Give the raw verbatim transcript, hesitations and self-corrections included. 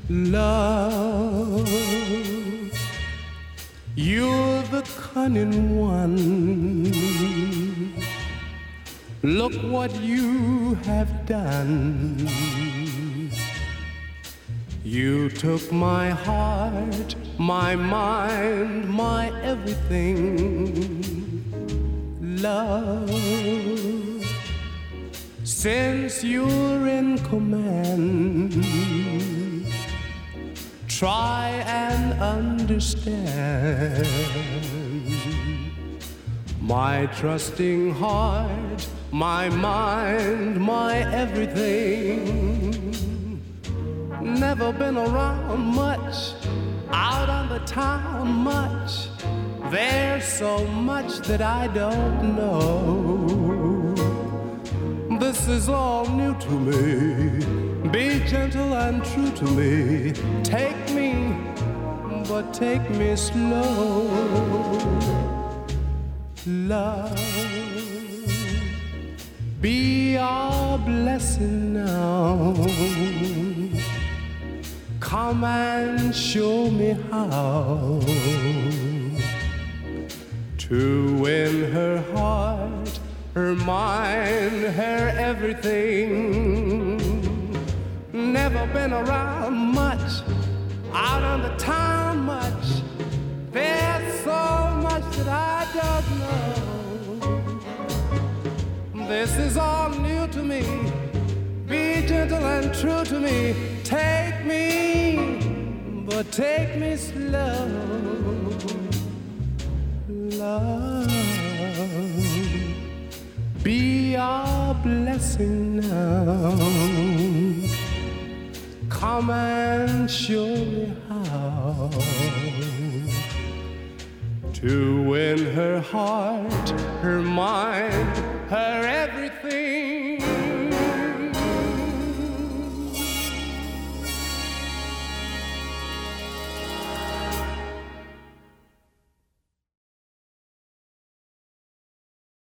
Love, you're the cunning one. Look what you have done. You took my heart, my mind, my everything. Love, since you're in command, try and understand my trusting heart, my mind, my everything. Never been around much, out on the town much. There's so much that I don't know. This is all new to me. Be gentle and true to me. Take me, but take me slow. Love, be our blessing now. Come and show me how to win her heart, her mind, her everything. Never been around much, out on the town much. There's so much that I don't know. This is all new to me. Be gentle and true to me. Take me, but take me slow. Love, be our blessing now. Come and show me how to win her heart, her mind, her